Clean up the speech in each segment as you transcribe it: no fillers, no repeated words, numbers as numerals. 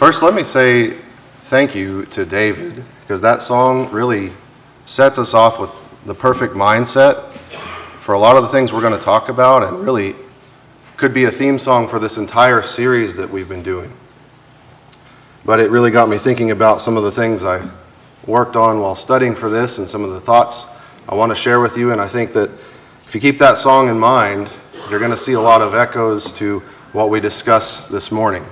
First, let me say thank you to David, because that song really sets us off with the perfect mindset for a lot of the things we're going to talk about, and really could be a theme song for this entire series that we've been doing. But it really got me thinking about some of the things I worked on while studying for this and some of the thoughts I want to share with you. And I think that if you keep that song in mind, you're going to see a lot of echoes to what we discuss this morning.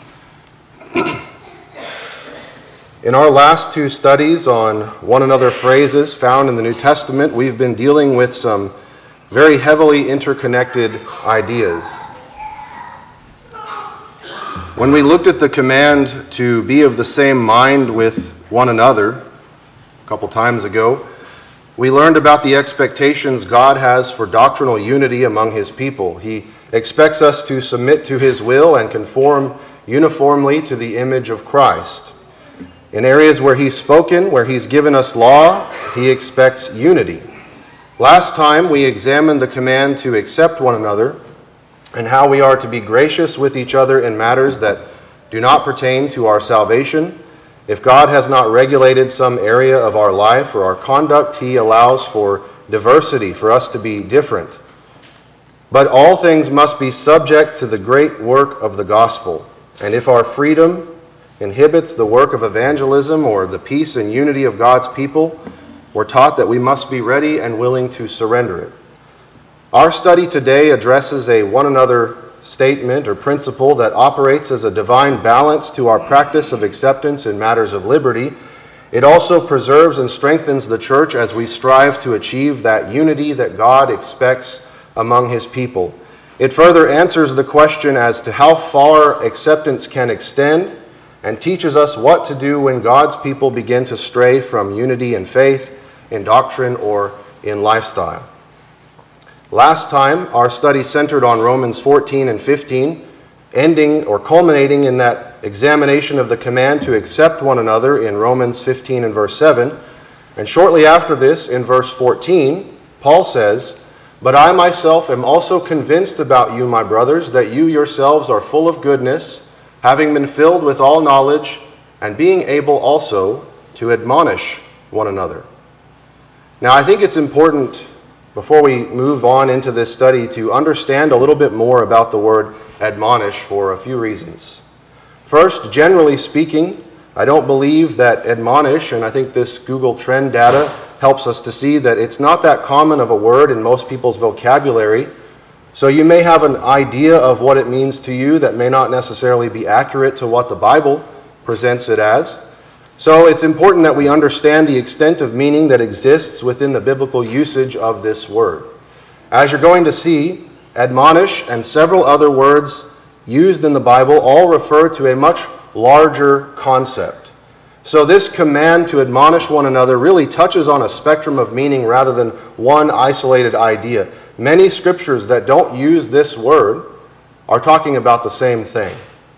In our last two studies on one another phrases found in the New Testament, we've been dealing with some very heavily interconnected ideas. When we looked at the command to be of the same mind with one another a couple times ago, we learned about the expectations God has for doctrinal unity among His people. He expects us to submit to His will and conform uniformly to the image of Christ. In areas where He's spoken, where He's given us law, He expects unity. Last time we examined the command to accept one another and how we are to be gracious with each other in matters that do not pertain to our salvation. If God has not regulated some area of our life or our conduct, He allows for diversity, for us to be different. But all things must be subject to the great work of the gospel. And if our freedom inhibits the work of evangelism or the peace and unity of God's people, we're taught that we must be ready and willing to surrender it. Our study today addresses a one another statement or principle that operates as a divine balance to our practice of acceptance in matters of liberty. It also preserves and strengthens the church as we strive to achieve that unity that God expects among His people. It further answers the question as to how far acceptance can extend, and teaches us what to do when God's people begin to stray from unity in faith, in doctrine, or in lifestyle. Last time, our study centered on Romans 14 and 15, ending or culminating in that examination of the command to accept one another in Romans 15 and verse 7. And shortly after this, in verse 14, Paul says, "But I myself am also convinced about you, my brothers, that you yourselves are full of goodness, having been filled with all knowledge, and being able also to admonish one another." Now, I think it's important, before we move on into this study, to understand a little bit more about the word admonish for a few reasons. First, generally speaking, I don't believe that admonish, and I think this Google Trend data helps us to see that it's not that common of a word in most people's vocabulary. So you may have an idea of what it means to you that may not necessarily be accurate to what the Bible presents it as. So it's important that we understand the extent of meaning that exists within the biblical usage of this word. As you're going to see, admonish and several other words used in the Bible all refer to a much larger concept. So this command to admonish one another really touches on a spectrum of meaning rather than one isolated idea. Many scriptures that don't use this word are talking about the same thing.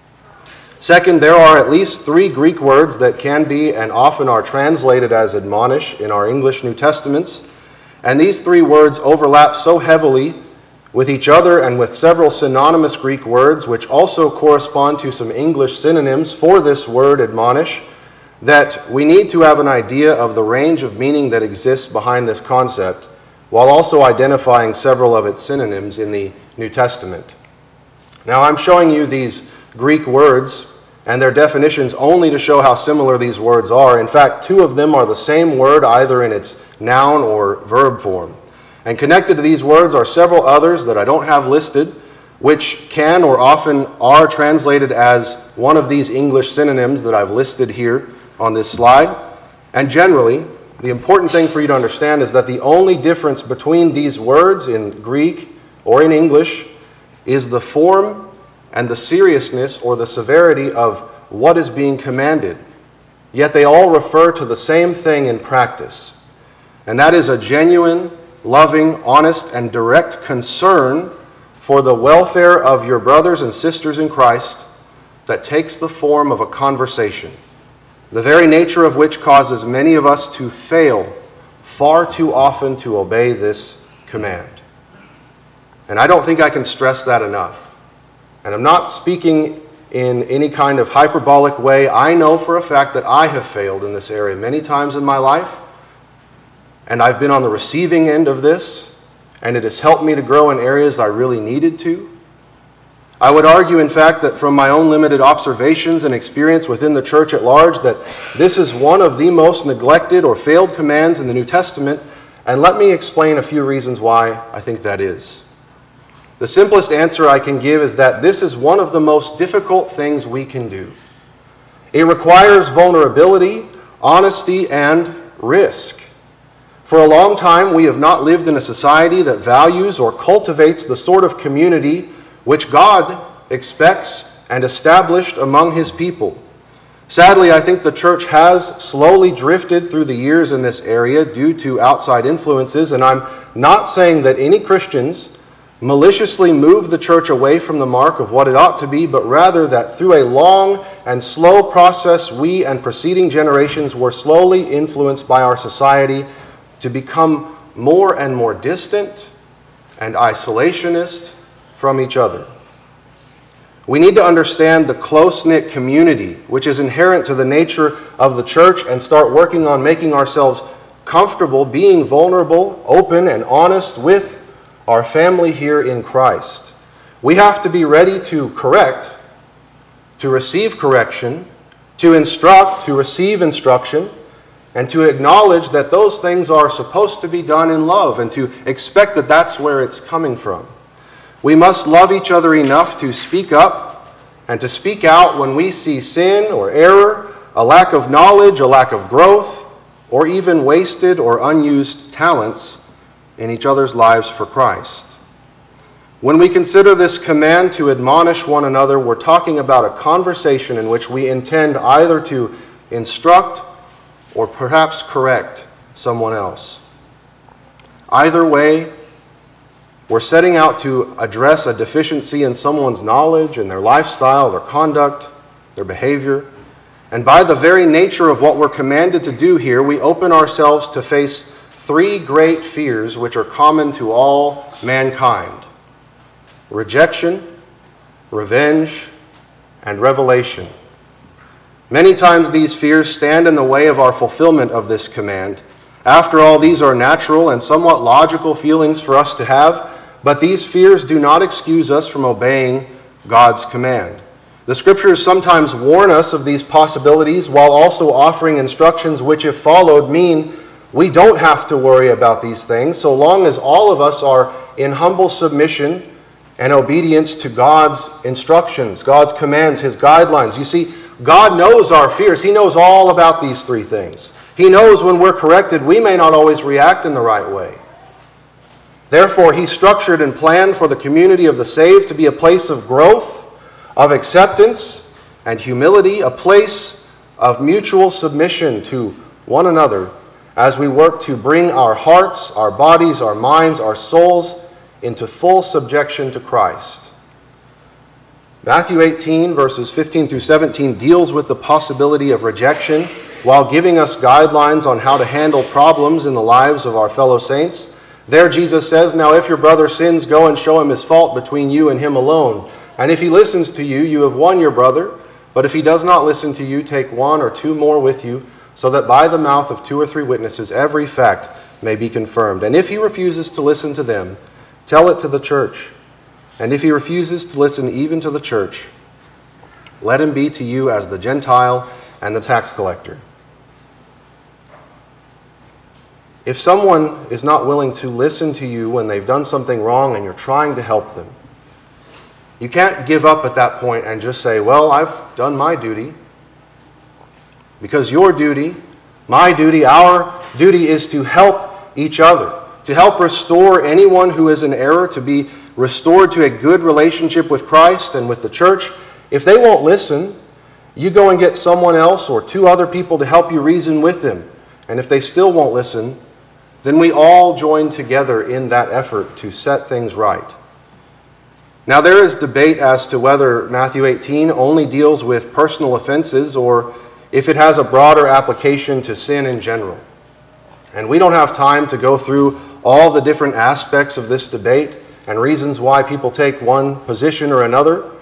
Second, there are at least 3 Greek words that can be and often are translated as admonish in our English New Testaments. And these 3 words overlap so heavily with each other and with several synonymous Greek words, which also correspond to some English synonyms for this word admonish, that we need to have an idea of the range of meaning that exists behind this concept, while also identifying several of its synonyms in the New Testament. Now, I'm showing you these Greek words and their definitions only to show how similar these words are. In fact, 2 of them are the same word, either in its noun or verb form. And connected to these words are several others that I don't have listed, which can or often are translated as one of these English synonyms that I've listed here on this slide. And generally, the important thing for you to understand is that the only difference between these words in Greek or in English is the form and the seriousness or the severity of what is being commanded. Yet they all refer to the same thing in practice. And that is a genuine, loving, honest, and direct concern for the welfare of your brothers and sisters in Christ that takes the form of a conversation, the very nature of which causes many of us to fail far too often to obey this command. And I don't think I can stress that enough. And I'm not speaking in any kind of hyperbolic way. I know for a fact that I have failed in this area many times in my life, and I've been on the receiving end of this, and it has helped me to grow in areas I really needed to. I would argue, in fact, that from my own limited observations and experience within the church at large, that this is one of the most neglected or failed commands in the New Testament, and let me explain a few reasons why I think that is. The simplest answer I can give is that this is one of the most difficult things we can do. It requires vulnerability, honesty, and risk. For a long time, we have not lived in a society that values or cultivates the sort of community which God expects and established among His people. Sadly, I think the church has slowly drifted through the years in this area due to outside influences, and I'm not saying that any Christians maliciously move the church away from the mark of what it ought to be, but rather that through a long and slow process, we and preceding generations were slowly influenced by our society to become more and more distant and isolationist from each other. We need to understand the close-knit community which is inherent to the nature of the church and start working on making ourselves comfortable being vulnerable, open, and honest with our family here in Christ. We have to be ready to correct, to receive correction, to instruct, to receive instruction, and to acknowledge that those things are supposed to be done in love and to expect that that's where it's coming from. We must love each other enough to speak up and to speak out when we see sin or error, a lack of knowledge, a lack of growth, or even wasted or unused talents in each other's lives for Christ. When we consider this command to admonish one another, we're talking about a conversation in which we intend either to instruct or perhaps correct someone else. Either way, we're setting out to address a deficiency in someone's knowledge, in their lifestyle, their conduct, their behavior. And by the very nature of what we're commanded to do here, we open ourselves to face three great fears which are common to all mankind: rejection, revenge, and revelation. Many times these fears stand in the way of our fulfillment of this command. After all, these are natural and somewhat logical feelings for us to have, but these fears do not excuse us from obeying God's command. The Scriptures sometimes warn us of these possibilities while also offering instructions which, if followed, mean we don't have to worry about these things so long as all of us are in humble submission and obedience to God's instructions, God's commands, His guidelines. You see, God knows our fears. He knows all about these three things. He knows when we're corrected, we may not always react in the right way. Therefore, He structured and planned for the community of the saved to be a place of growth, of acceptance and humility, a place of mutual submission to one another as we work to bring our hearts, our bodies, our minds, our souls into full subjection to Christ. Matthew 18, verses 15 through 17, deals with the possibility of rejection while giving us guidelines on how to handle problems in the lives of our fellow saints. There Jesus says, "Now if your brother sins, go and show him his fault between you and him alone. And if he listens to you, you have won your brother. But if he does not listen to you, take one or two more with you, so that by the mouth of 2 or 3 witnesses every fact may be confirmed. And if he refuses to listen to them, tell it to the church. And if he refuses to listen even to the church, let him be to you as the Gentile and the tax collector." If someone is not willing to listen to you when they've done something wrong and you're trying to help them, you can't give up at that point and just say, "Well, I've done my duty." Because your duty, my duty, our duty is to help each other, to help restore anyone who is in error, to be restored to a good relationship with Christ and with the church. If they won't listen, you go and get someone else or 2 other people to help you reason with them. And if they still won't listen, then we all join together in that effort to set things right. Now, there is debate as to whether Matthew 18 only deals with personal offenses or if it has a broader application to sin in general. And we don't have time to go through all the different aspects of this debate and reasons why people take one position or another.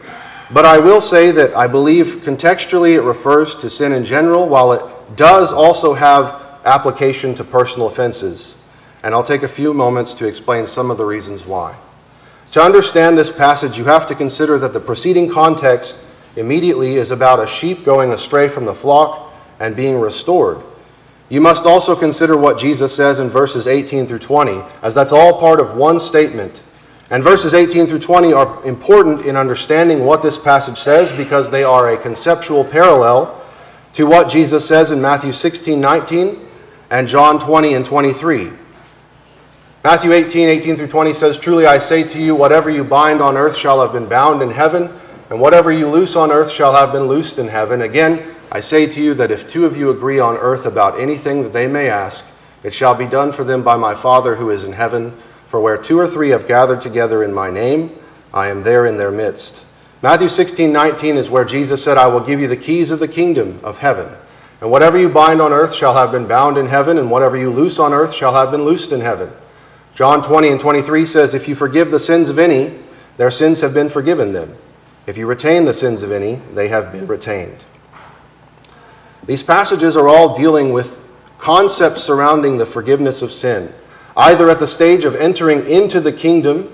But I will say that I believe contextually it refers to sin in general, while it does also have application to personal offenses. And I'll take a few moments to explain some of the reasons why. To understand this passage, you have to consider that the preceding context immediately is about a sheep going astray from the flock and being restored. You must also consider what Jesus says in verses 18 through 20, as that's all part of one statement. And verses 18 through 20 are important in understanding what this passage says because they are a conceptual parallel to what Jesus says in Matthew 16:19 and John 20 and 23. Matthew 18 through 20 says, "Truly I say to you, whatever you bind on earth shall have been bound in heaven, and whatever you loose on earth shall have been loosed in heaven. Again, I say to you that if two of you agree on earth about anything that they may ask, it shall be done for them by my Father who is in heaven. For where two or three have gathered together in my name, I am there in their midst." Matthew 16:19 is where Jesus said, "I will give you the keys of the kingdom of heaven. And whatever you bind on earth shall have been bound in heaven, and whatever you loose on earth shall have been loosed in heaven." John 20 and 23 says, "If you forgive the sins of any, their sins have been forgiven them. If you retain the sins of any, they have been retained." These passages are all dealing with concepts surrounding the forgiveness of sin, either at the stage of entering into the kingdom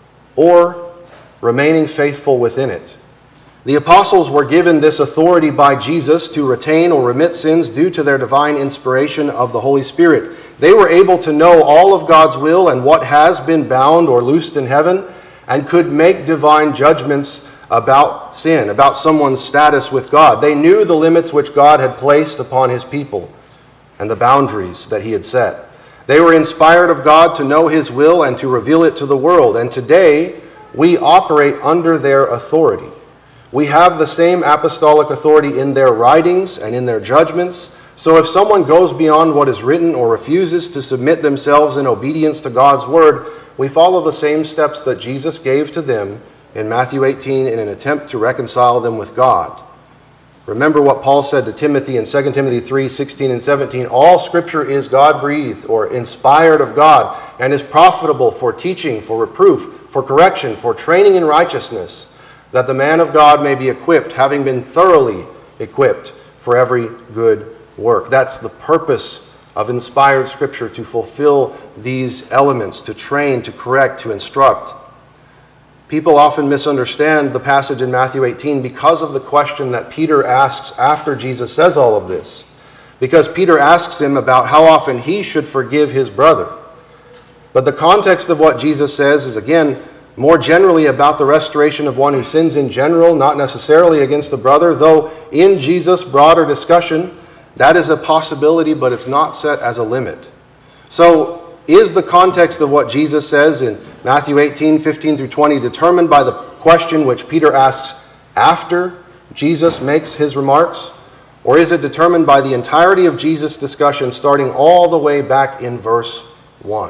or remaining faithful within it. The apostles were given this authority by Jesus to retain or remit sins due to their divine inspiration of the Holy Spirit. They were able to know all of God's will and what has been bound or loosed in heaven, and could make divine judgments about sin, about someone's status with God. They knew the limits which God had placed upon his people and the boundaries that he had set. They were inspired of God to know his will and to reveal it to the world. And today, we operate under their authority. We have the same apostolic authority in their writings and in their judgments. So if someone goes beyond what is written or refuses to submit themselves in obedience to God's word, we follow the same steps that Jesus gave to them in Matthew 18 in an attempt to reconcile them with God. Remember what Paul said to Timothy in 2 Timothy 3:16 and 17. "All Scripture is God-breathed," or inspired of God, "and is profitable for teaching, for reproof, for correction, for training in righteousness, that the man of God may be equipped, having been thoroughly equipped for every good work." That's the purpose of inspired Scripture, to fulfill these elements, to train, to correct, to instruct. People often misunderstand the passage in Matthew 18 because of the question that Peter asks after Jesus says all of this. Because Peter asks him about how often he should forgive his brother. But the context of what Jesus says is, again, more generally about the restoration of one who sins in general, not necessarily against the brother, though in Jesus' broader discussion, that is a possibility, but it's not set as a limit. So, is the context of what Jesus says in Matthew 18:15 through 20 determined by the question which Peter asks after Jesus makes his remarks? Or is it determined by the entirety of Jesus' discussion starting all the way back in verse 1?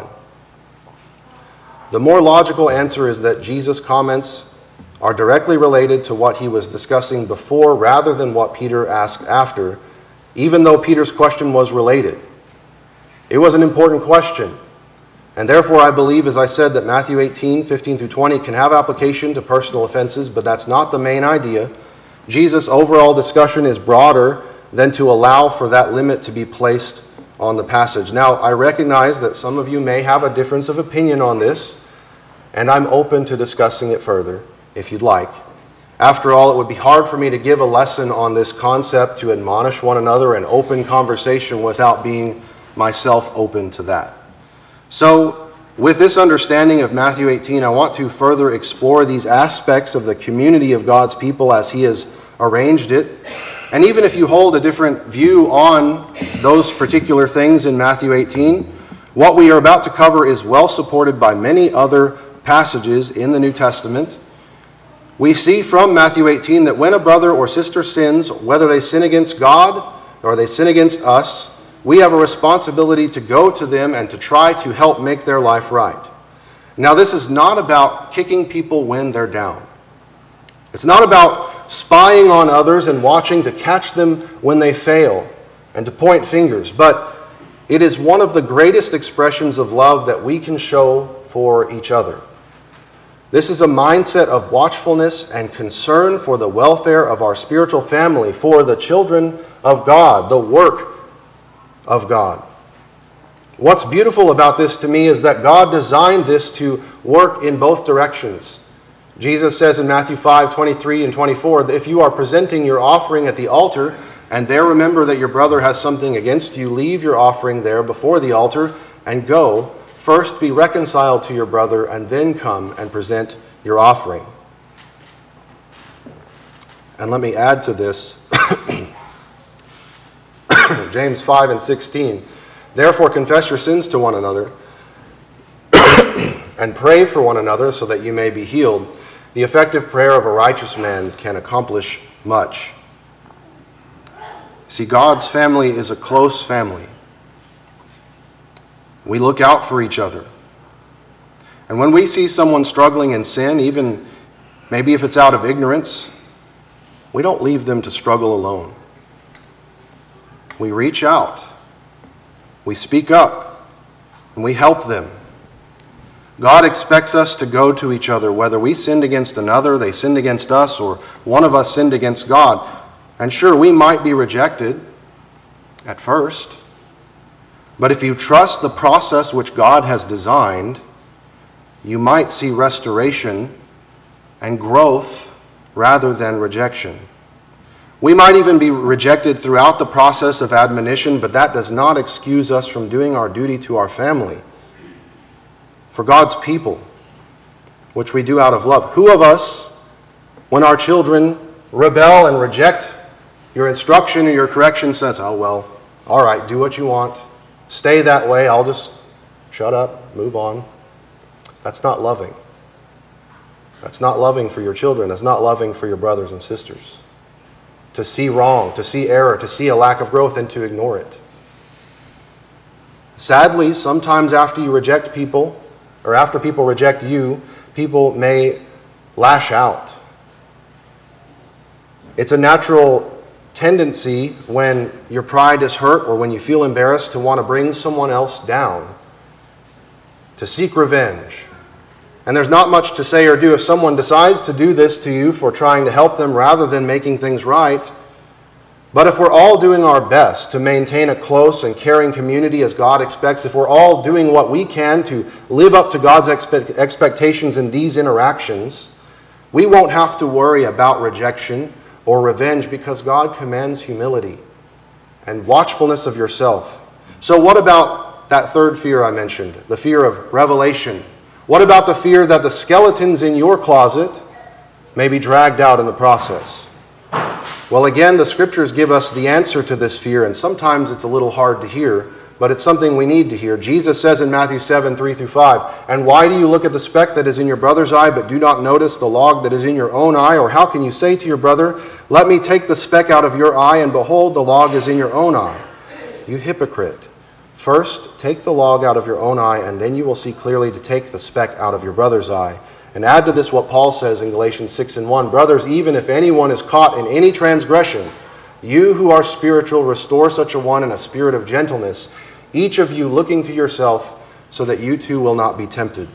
The more logical answer is that Jesus' comments are directly related to what he was discussing before rather than what Peter asked after, even though Peter's question was related. It was an important question. And therefore, I believe, as I said, that Matthew 18:15 through 20 can have application to personal offenses, but that's not the main idea. Jesus' overall discussion is broader than to allow for that limit to be placed on the passage. Now, I recognize that some of you may have a difference of opinion on this, and I'm open to discussing it further, if you'd like. After all, it would be hard for me to give a lesson on this concept to admonish one another and open conversation without being myself open to that. So, with this understanding of Matthew 18, I want to further explore these aspects of the community of God's people as he has arranged it. And even if you hold a different view on those particular things in Matthew 18, what we are about to cover is well supported by many other passages in the New Testament. We see from Matthew 18 that when a brother or sister sins, whether they sin against God or they sin against us, we have a responsibility to go to them and to try to help make their life right. Now, this is not about kicking people when they're down. It's not about spying on others and watching to catch them when they fail and to point fingers, but it is one of the greatest expressions of love that we can show for each other. This is a mindset of watchfulness and concern for the welfare of our spiritual family, for the children of God, the work of God. What's beautiful about this to me is that God designed this to work in both directions. Jesus says in Matthew 5:23 and 24, that if you are presenting your offering at the altar, and there remember that your brother has something against you, leave your offering there before the altar and go. First be reconciled to your brother, and then come and present your offering. And let me add to this, James 5:16, therefore confess your sins to one another and pray for one another so that you may be healed. The effective prayer of a righteous man can accomplish much. See, God's family is a close family. We look out for each other. And when we see someone struggling in sin, even maybe if it's out of ignorance, we don't leave them to struggle alone. We reach out, we speak up, and we help them. God expects us to go to each other, whether we sinned against another, they sinned against us, or one of us sinned against God. And sure, we might be rejected at first, but if you trust the process which God has designed, you might see restoration and growth rather than rejection. We might even be rejected throughout the process of admonition, but that does not excuse us from doing our duty to our family, for God's people, which we do out of love. Who of us, when our children rebel and reject your instruction or your correction, says, oh, well, all right, do what you want. Stay that way. I'll just shut up, move on. That's not loving. That's not loving for your children. That's not loving for your brothers and sisters. To see wrong, to see error, to see a lack of growth, and to ignore it. Sadly, sometimes after you reject people, or after people reject you, people may lash out. It's a natural tendency when your pride is hurt or when you feel embarrassed to want to bring someone else down, to seek revenge. And there's not much to say or do if someone decides to do this to you for trying to help them rather than making things right. But if we're all doing our best to maintain a close and caring community as God expects, if we're all doing what we can to live up to God's expectations in these interactions, we won't have to worry about rejection or revenge because God commands humility and watchfulness of yourself. So what about that third fear I mentioned, the fear of revelation? What about the fear that the skeletons in your closet may be dragged out in the process? Well, again, the scriptures give us the answer to this fear, and sometimes it's a little hard to hear, but it's something we need to hear. Jesus says in Matthew 7:3-5, and why do you look at the speck that is in your brother's eye, but do not notice the log that is in your own eye? Or how can you say to your brother, let me take the speck out of your eye, and behold, the log is in your own eye? You hypocrite. First, take the log out of your own eye, and then you will see clearly to take the speck out of your brother's eye. And add to this what Paul says in Galatians 6:1, brothers, even if anyone is caught in any transgression, you who are spiritual, restore such a one in a spirit of gentleness, each of you looking to yourself, so that you too will not be tempted.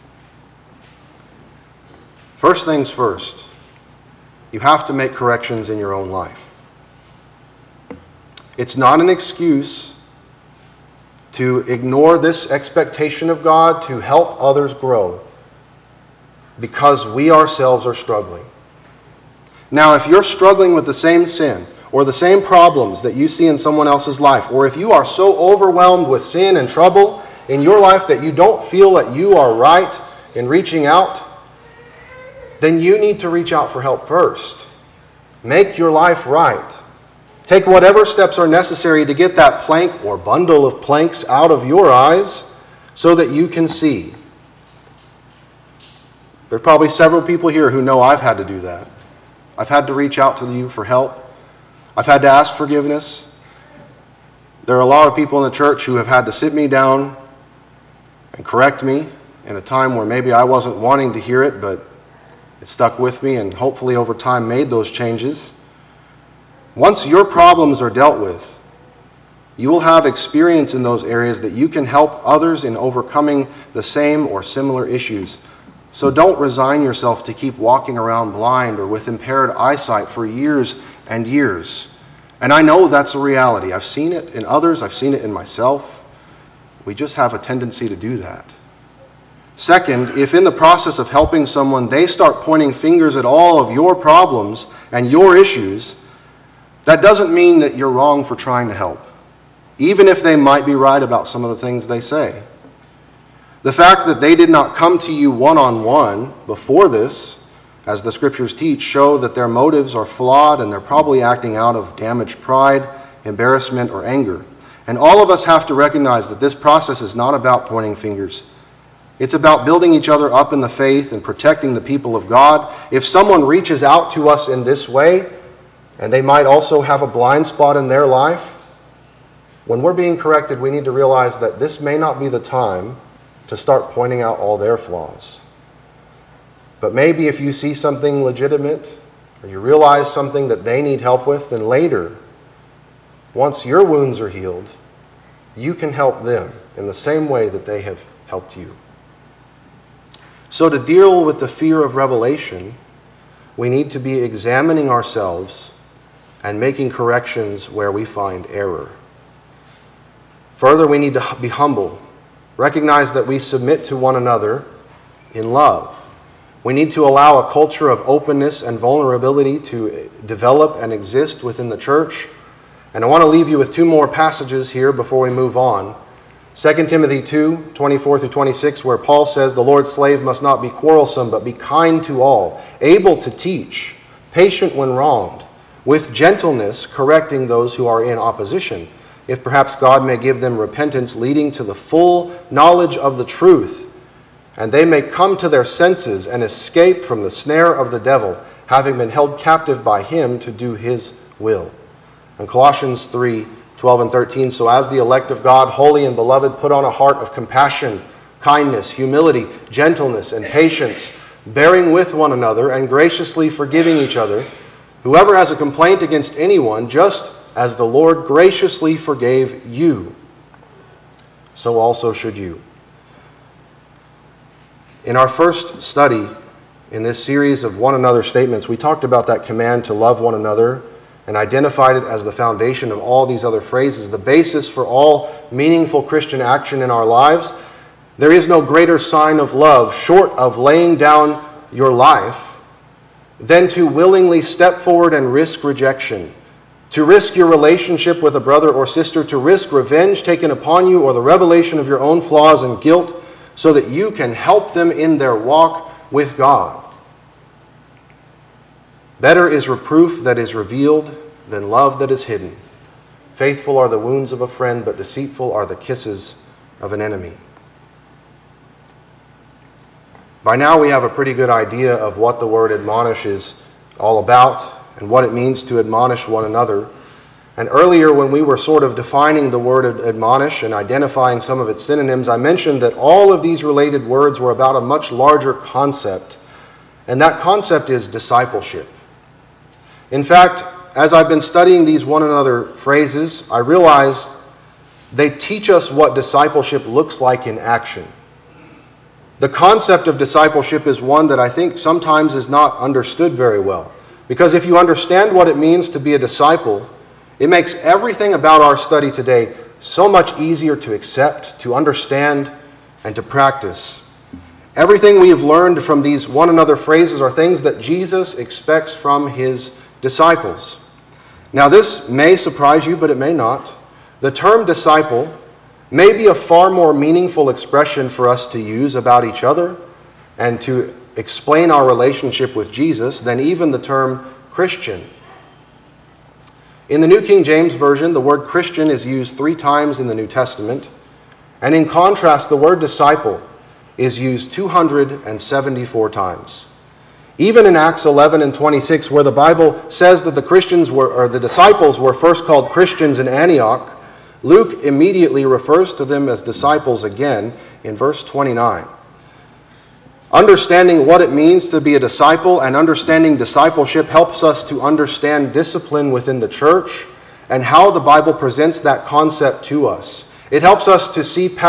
First things first, you have to make corrections in your own life. It's not an excuse to ignore this expectation of God to help others grow, because we ourselves are struggling. Now, if you're struggling with the same sin or the same problems that you see in someone else's life, or if you are so overwhelmed with sin and trouble in your life that you don't feel that you are right in reaching out, then you need to reach out for help first. Make your life right. Take whatever steps are necessary to get that plank or bundle of planks out of your eyes so that you can see. There are probably several people here who know I've had to do that. I've had to reach out to you for help. I've had to ask forgiveness. There are a lot of people in the church who have had to sit me down and correct me in a time where maybe I wasn't wanting to hear it, but it stuck with me and hopefully over time made those changes. Once your problems are dealt with, you will have experience in those areas that you can help others in overcoming the same or similar issues. So don't resign yourself to keep walking around blind or with impaired eyesight for years and years. And I know that's a reality. I've seen it in others. I've seen it in myself. We just have a tendency to do that. Second, if in the process of helping someone, they start pointing fingers at all of your problems and your issues, that doesn't mean that you're wrong for trying to help, even if they might be right about some of the things they say. The fact that they did not come to you one-on-one before this, as the scriptures teach, show that their motives are flawed and they're probably acting out of damaged pride, embarrassment, or anger. And all of us have to recognize that this process is not about pointing fingers. It's about building each other up in the faith and protecting the people of God. If someone reaches out to us in this way, and they might also have a blind spot in their life, when we're being corrected, we need to realize that this may not be the time to start pointing out all their flaws. But maybe if you see something legitimate, or you realize something that they need help with, then later, once your wounds are healed, you can help them in the same way that they have helped you. So to deal with the fear of revelation, we need to be examining ourselves and making corrections where we find error. Further, we need to be humble. Recognize that we submit to one another in love. We need to allow a culture of openness and vulnerability to develop and exist within the church. And I want to leave you with two more passages here before we move on. 2 Timothy 2, 24 through 26, where Paul says, "The Lord's slave must not be quarrelsome, but be kind to all, able to teach, patient when wronged, with gentleness correcting those who are in opposition, if perhaps God may give them repentance leading to the full knowledge of the truth, and they may come to their senses and escape from the snare of the devil, having been held captive by him to do his will." And Colossians 3, 12 and 13, "So as the elect of God, holy and beloved, put on a heart of compassion, kindness, humility, gentleness, and patience, bearing with one another and graciously forgiving each other. Whoever has a complaint against anyone, just as the Lord graciously forgave you, so also should you." In our first study in this series of one another statements, we talked about that command to love one another and identified it as the foundation of all these other phrases, the basis for all meaningful Christian action in our lives. There is no greater sign of love, short of laying down your life, than to willingly step forward and risk rejection, to risk your relationship with a brother or sister, to risk revenge taken upon you or the revelation of your own flaws and guilt so that you can help them in their walk with God. Better is reproof that is revealed than love that is hidden. Faithful are the wounds of a friend, but deceitful are the kisses of an enemy. By now we have a pretty good idea of what the word admonish is all about and what it means to admonish one another. And earlier when we were sort of defining the word admonish and identifying some of its synonyms, I mentioned that all of these related words were about a much larger concept, and that concept is discipleship. In fact, as I've been studying these one another phrases, I realized they teach us what discipleship looks like in action. The concept of discipleship is one that I think sometimes is not understood very well. Because if you understand what it means to be a disciple, it makes everything about our study today so much easier to accept, to understand, and to practice. Everything we have learned from these one another phrases are things that Jesus expects from his disciples. Now this may surprise you, but it may not. The term disciple may be a far more meaningful expression for us to use about each other and to explain our relationship with Jesus than even the term Christian. In the New King James Version, the word Christian is used 3 times in the New Testament, and in contrast, the word disciple is used 274 times. Even in Acts 11 and 26, where the Bible says that the disciples were first called Christians in Antioch, Luke immediately refers to them as disciples again in verse 29. Understanding what it means to be a disciple and understanding discipleship helps us to understand discipline within the church and how the Bible presents that concept to us. It helps us to see past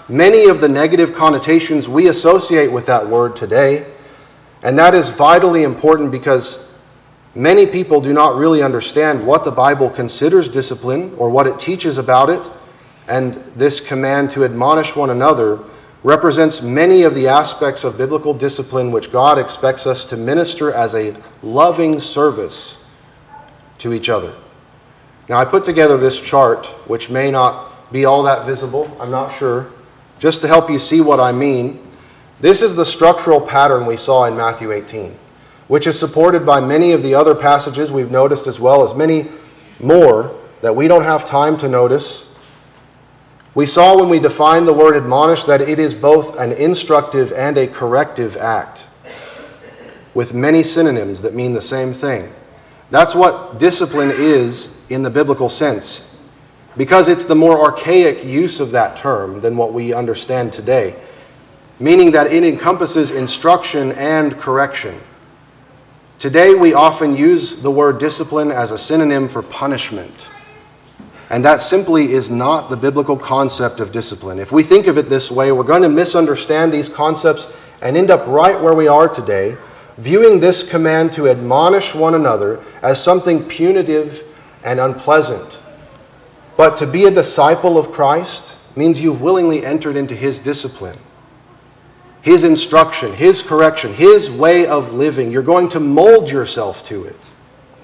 many of the negative connotations we associate with that word today. And that is vitally important because many people do not really understand what the Bible considers discipline or what it teaches about it. And this command to admonish one another represents many of the aspects of biblical discipline which God expects us to minister as a loving service to each other. Now, I put together this chart, which may not be all that visible, I'm not sure, just to help you see what I mean. This is the structural pattern we saw in Matthew 18, which is supported by many of the other passages we've noticed, as well as many more that we don't have time to notice. We saw when we defined the word admonish that it is both an instructive and a corrective act, with many synonyms that mean the same thing. That's what discipline is in the biblical sense, because it's the more archaic use of that term than what we understand today, meaning that it encompasses instruction and correction. Today we often use the word discipline as a synonym for punishment, and that simply is not the biblical concept of discipline. If we think of it this way, we're going to misunderstand these concepts and end up right where we are today, viewing this command to admonish one another as something punitive and unpleasant. But to be a disciple of Christ means you've willingly entered into His discipline, His instruction, His correction, His way of living. You're going to mold yourself to it.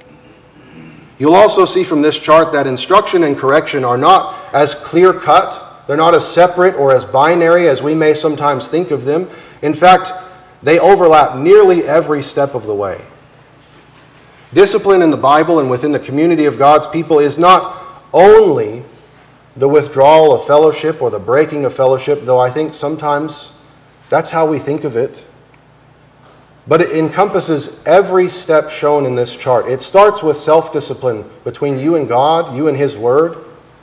You'll also see from this chart that instruction and correction are not as clear-cut. They're not as separate or as binary as we may sometimes think of them. In fact, they overlap nearly every step of the way. Discipline in the Bible and within the community of God's people is not only the withdrawal of fellowship or the breaking of fellowship, though I think sometimes that's how we think of it. But it encompasses every step shown in this chart. It starts with self-discipline between you and God, you and His Word.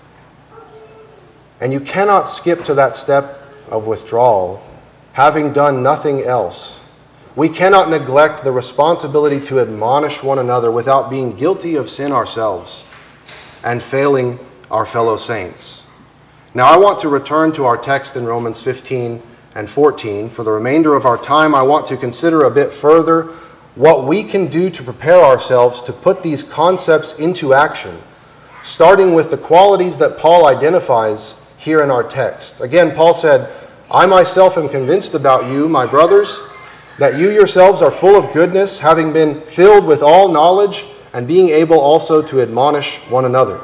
And you cannot skip to that step of withdrawal, having done nothing else. We cannot neglect the responsibility to admonish one another without being guilty of sin ourselves and failing our fellow saints. Now, I want to return to our text in Romans 15 and 14. For the remainder of our time, I want to consider a bit further what we can do to prepare ourselves to put these concepts into action, starting with the qualities that Paul identifies here in our text. Again, Paul said, "I myself am convinced about you, my brothers, that you yourselves are full of goodness, having been filled with all knowledge, and being able also to admonish one another."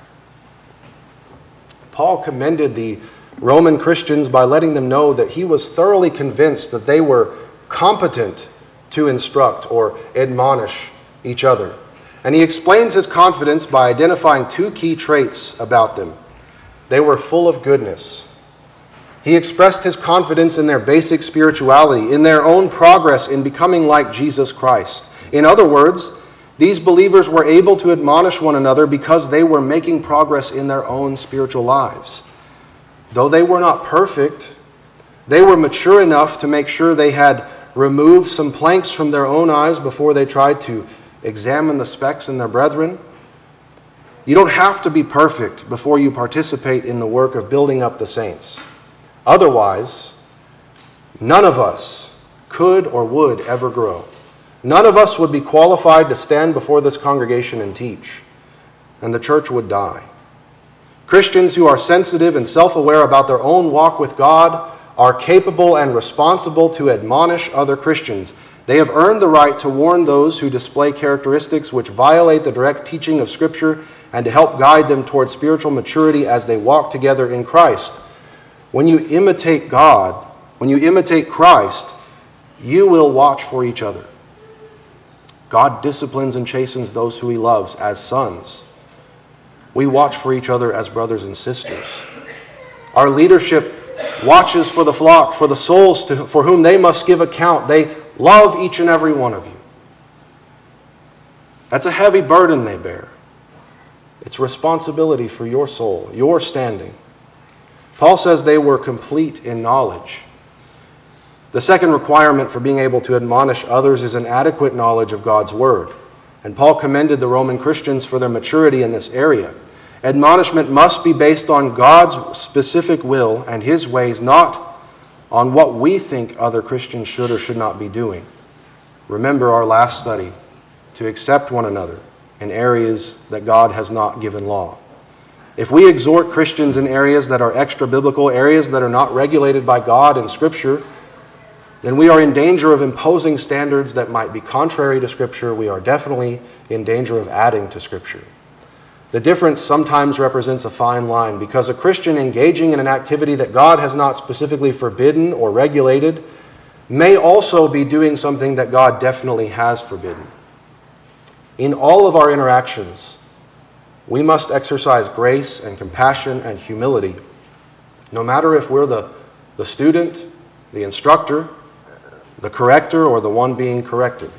Paul commended the Roman Christians by letting them know that he was thoroughly convinced that they were competent to instruct or admonish each other. And he explains his confidence by identifying two key traits about them. They were full of goodness. He expressed his confidence in their basic spirituality, in their own progress in becoming like Jesus Christ. In other words, these believers were able to admonish one another because they were making progress in their own spiritual lives. Though they were not perfect, they were mature enough to make sure they had removed some planks from their own eyes before they tried to examine the specks in their brethren. You don't have to be perfect before you participate in the work of building up the saints. Otherwise, none of us could or would ever grow. None of us would be qualified to stand before this congregation and teach, and the church would die. Christians who are sensitive and self-aware about their own walk with God are capable and responsible to admonish other Christians. They have earned the right to warn those who display characteristics which violate the direct teaching of Scripture and to help guide them toward spiritual maturity as they walk together in Christ. When you imitate God, when you imitate Christ, you will watch for each other. God disciplines and chastens those who He loves as sons. We watch for each other as brothers and sisters. Our leadership watches for the flock, for the souls for whom they must give account. They love each and every one of you. That's a heavy burden they bear. It's responsibility for your soul, your standing. Paul says they were complete in knowledge. The second requirement for being able to admonish others is an adequate knowledge of God's Word. And Paul commended the Roman Christians for their maturity in this area. Admonishment must be based on God's specific will and His ways, not on what we think other Christians should or should not be doing. Remember our last study, to accept one another in areas that God has not given law. If we exhort Christians in areas that are extra-biblical, areas that are not regulated by God and Scripture, then we are in danger of imposing standards that might be contrary to Scripture. We are definitely in danger of adding to Scripture. The difference sometimes represents a fine line, because a Christian engaging in an activity that God has not specifically forbidden or regulated may also be doing something that God definitely has forbidden. In all of our interactions, we must exercise grace and compassion and humility, no matter if we're the student, the instructor, the corrector, or the one being corrected.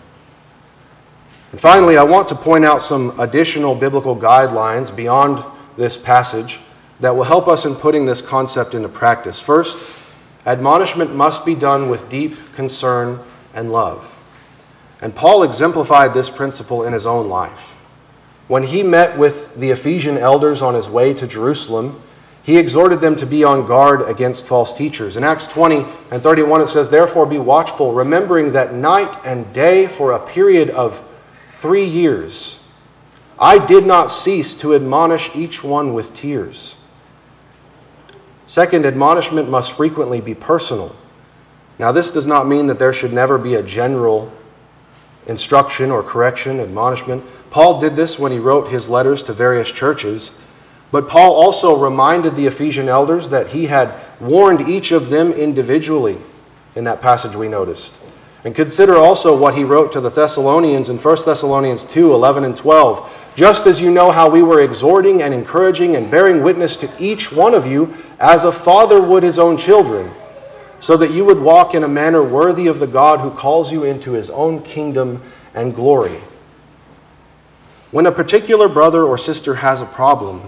And finally, I want to point out some additional biblical guidelines beyond this passage that will help us in putting this concept into practice. First, admonishment must be done with deep concern and love. And Paul exemplified this principle in his own life. When he met with the Ephesian elders on his way to Jerusalem, he exhorted them to be on guard against false teachers. In Acts 20 and 31 it says, "Therefore be watchful, remembering that night and day for a period of 3 years, I did not cease to admonish each one with tears." Second, admonishment must frequently be personal. Now, this does not mean that there should never be a general instruction or correction, admonishment. Paul did this when he wrote his letters to various churches, but Paul also reminded the Ephesian elders that he had warned each of them individually in that passage we noticed. And consider also what he wrote to the Thessalonians in 1 Thessalonians 2, 11 and 12. "Just as you know how we were exhorting and encouraging and bearing witness to each one of you as a father would his own children, so that you would walk in a manner worthy of the God who calls you into His own kingdom and glory." When a particular brother or sister has a problem,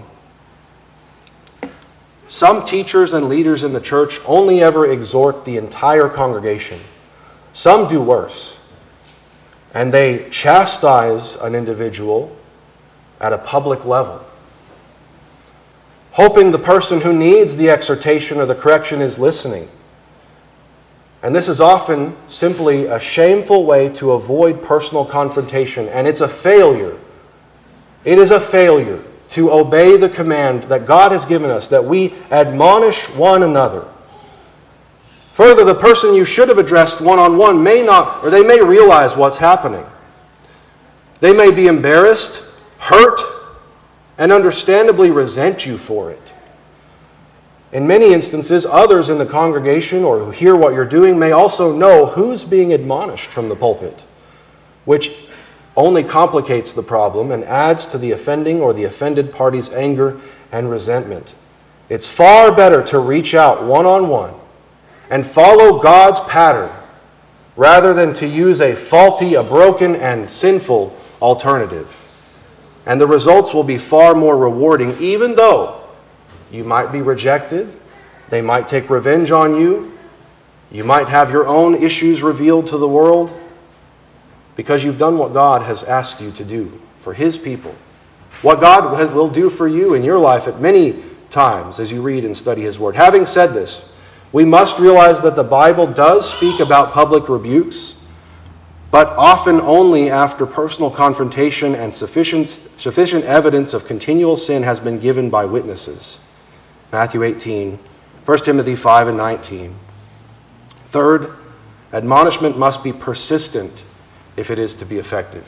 some teachers and leaders in the church only ever exhort the entire congregation. Some do worse, and they chastise an individual at a public level, hoping the person who needs the exhortation or the correction is listening. And this is often simply a shameful way to avoid personal confrontation, and it's a failure. It is a failure to obey the command that God has given us, that we admonish one another. Further, the person you should have addressed one-on-one may not, or they may realize what's happening. They may be embarrassed, hurt, and understandably resent you for it. In many instances, others in the congregation or who hear what you're doing may also know who's being admonished from the pulpit, which only complicates the problem and adds to the offending or the offended party's anger and resentment. It's far better to reach out one-on-one and follow God's pattern rather than to use a faulty, a broken, and sinful alternative. And the results will be far more rewarding, even though you might be rejected, they might take revenge on you, you might have your own issues revealed to the world, because you've done what God has asked you to do for His people. What God will do for you in your life at many times as you read and study His Word. Having said this, we must realize that the Bible does speak about public rebukes, but often only after personal confrontation and sufficient evidence of continual sin has been given by witnesses. Matthew 18, 1 Timothy 5 and 19. Third, admonishment must be persistent if it is to be effective.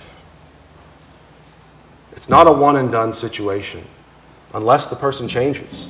It's not a one-and-done situation unless the person changes.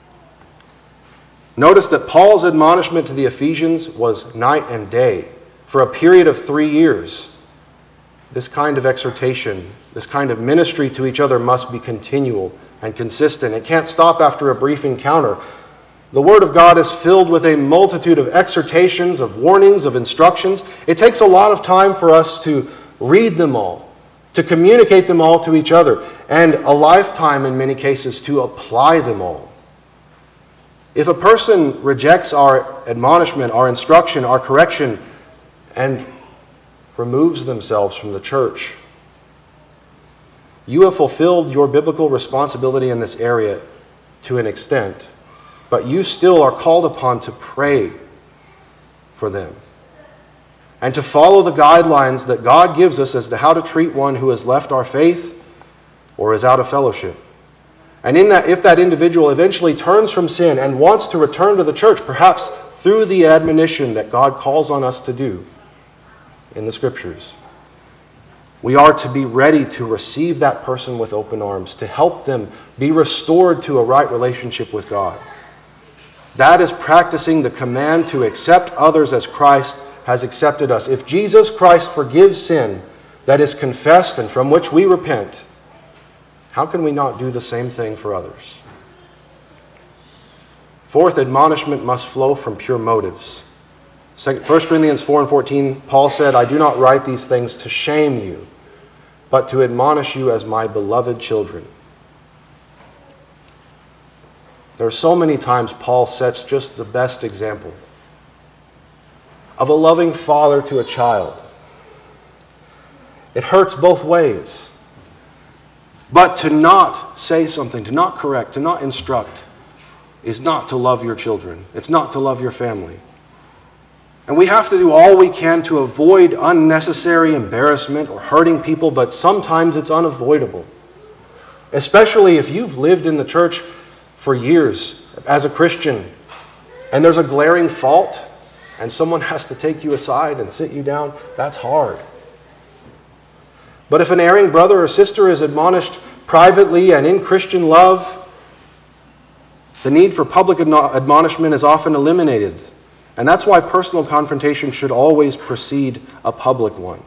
Notice that Paul's admonishment to the Ephesians was night and day for a period of 3 years. This kind of exhortation, this kind of ministry to each other must be continual and consistent. It can't stop after a brief encounter. The Word of God is filled with a multitude of exhortations, of warnings, of instructions. It takes a lot of time for us to read them all, to communicate them all to each other, and a lifetime in many cases to apply them all. If a person rejects our admonishment, our instruction, our correction, and removes themselves from the church, You have fulfilled your biblical responsibility in this area to an extent, but you still are called upon to pray for them and to follow the guidelines that God gives us as to how to treat one who has left our faith or is out of fellowship. And in that, if that individual eventually turns from sin and wants to return to the church, perhaps through the admonition that God calls on us to do in the Scriptures, we are to be ready to receive that person with open arms, to help them be restored to a right relationship with God. That is practicing the command to accept others as Christ has accepted us. If Jesus Christ forgives sin that is confessed and from which we repent, how can we not do the same thing for others? Fourth, admonishment must flow from pure motives. 1 Corinthians 4:14, Paul said, I do not write these things to shame you, but to admonish you as my beloved children. There are so many times Paul sets just the best example of a loving father to a child. It hurts both ways. But to not say something, to not correct, to not instruct, is not to love your children. It's not to love your family. And we have to do all we can to avoid unnecessary embarrassment or hurting people, but sometimes it's unavoidable. Especially if you've lived in the church for years as a Christian, and there's a glaring fault, and someone has to take you aside and sit you down, that's hard. But if an erring brother or sister is admonished privately and in Christian love, the need for public admonishment is often eliminated. And that's why personal confrontation should always precede a public one.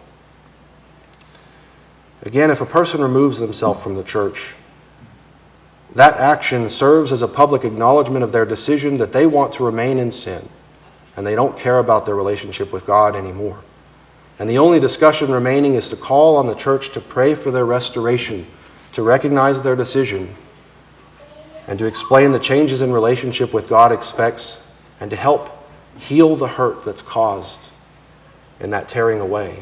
Again, if a person removes themselves from the church, that action serves as a public acknowledgement of their decision that they want to remain in sin and they don't care about their relationship with God anymore. And the only discussion remaining is to call on the church to pray for their restoration, to recognize their decision, and to explain the changes in relationship with God expects, and to help heal the hurt that's caused in that tearing away.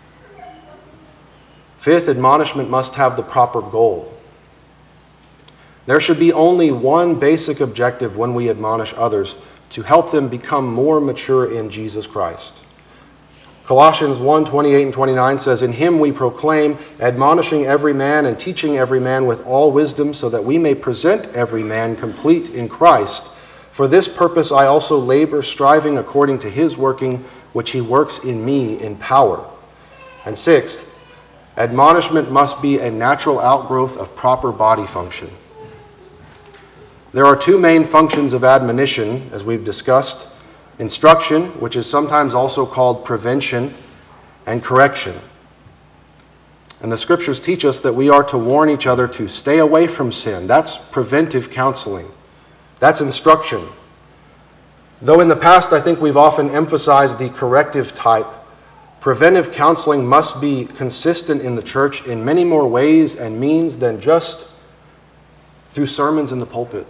Fifth, admonishment must have the proper goal. There should be only one basic objective when we admonish others: to help them become more mature in Jesus Christ. Colossians 1:28 and 29 says, In him we proclaim, admonishing every man and teaching every man with all wisdom, so that we may present every man complete in Christ. For this purpose I also labor, striving according to his working, which he works in me in power. And sixth, admonishment must be a natural outgrowth of proper body function. There are two main functions of admonition, as we've discussed: instruction, which is sometimes also called prevention, and correction. And the Scriptures teach us that we are to warn each other to stay away from sin. That's preventive counseling. That's instruction. Though in the past I think we've often emphasized the corrective type, preventive counseling must be consistent in the church in many more ways and means than just through sermons in the pulpit.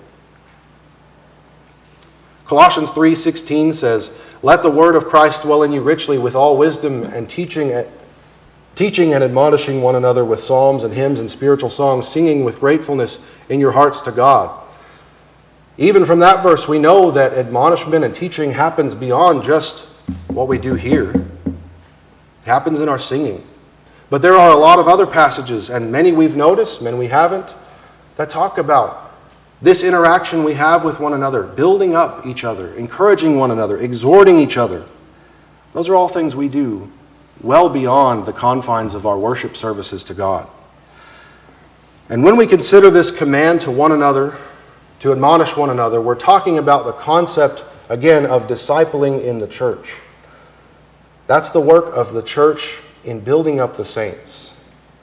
Colossians 3:16 says, Let the word of Christ dwell in you richly with all wisdom and teaching and admonishing one another with psalms and hymns and spiritual songs, singing with gratefulness in your hearts to God. Even from that verse, we know that admonishment and teaching happens beyond just what we do here. It happens in our singing. But there are a lot of other passages, and many we've noticed, many we haven't, that talk about this interaction we have with one another, building up each other, encouraging one another, exhorting each other. Those are all things we do well beyond the confines of our worship services to God. And when we consider this command to one another, to admonish one another, we're talking about the concept, again, of discipling in the church. That's the work of the church in building up the saints.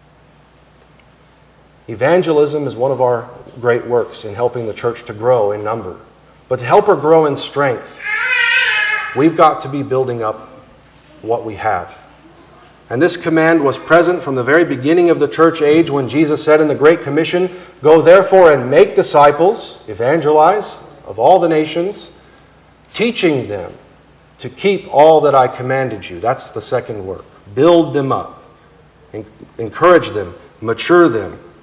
Evangelism is one of our great works in helping the church to grow in number. But to help her grow in strength, we've got to be building up what we have. And this command was present from the very beginning of the church age when Jesus said in the Great Commission, Go therefore and make disciples, evangelize, of all the nations, teaching them to keep all that I commanded you. That's the second work. Build them up, encourage them, mature them,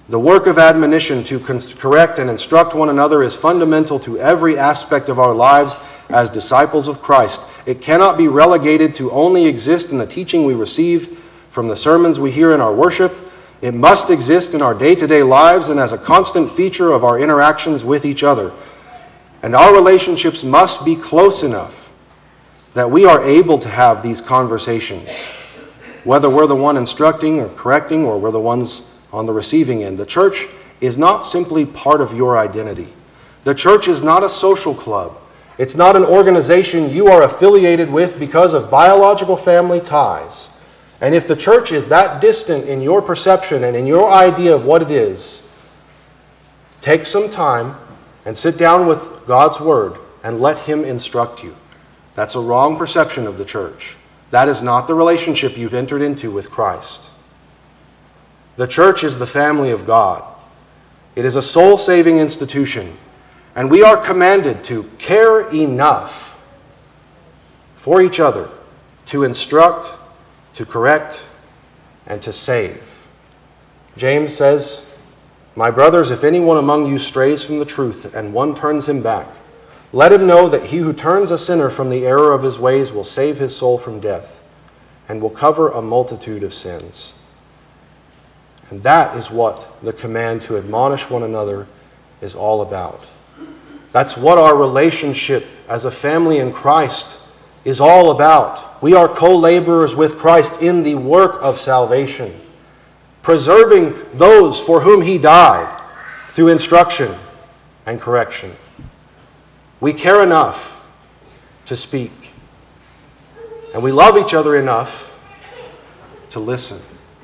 The work of admonition to correct and instruct one another is fundamental to every aspect of our lives as disciples of Christ. It cannot be relegated to only exist in the teaching we receive from the sermons we hear in our worship. It must exist in our day-to-day lives and as a constant feature of our interactions with each other. And our relationships must be close enough that we are able to have these conversations, whether we're the one instructing or correcting or we're the ones on the receiving end. The church is not simply part of your identity. The church is not a social club. It's not an organization you are affiliated with because of biological family ties. And if the church is that distant in your perception and in your idea of what it is, take some time and sit down with God's Word and let Him instruct you. That's a wrong perception of the church. That is not the relationship you've entered into with Christ. The church is the family of God. It is a soul-saving institution, and we are commanded to care enough for each other to instruct, to correct, and to save. James says, "My brothers, if anyone among you strays from the truth and one turns him back, let him know that he who turns a sinner from the error of his ways will save his soul from death and will cover a multitude of sins." And that is what the command to admonish one another is all about. That's what our relationship as a family in Christ is all about. We are co-laborers with Christ in the work of salvation, preserving those for whom He died through instruction and correction. We care enough to speak, and we love each other enough to listen.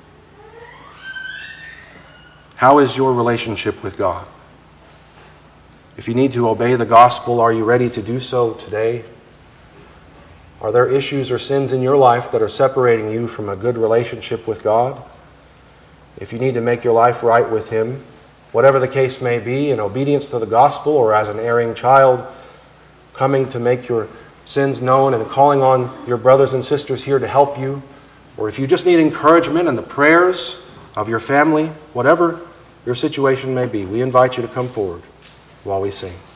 How is your relationship with God? If you need to obey the gospel, are you ready to do so today? Are there issues or sins in your life that are separating you from a good relationship with God? If you need to make your life right with Him, whatever the case may be, in obedience to the gospel or as an erring child, coming to make your sins known and calling on your brothers and sisters here to help you, or if you just need encouragement and the prayers of your family, whatever your situation may be, we invite you to come forward while we sing.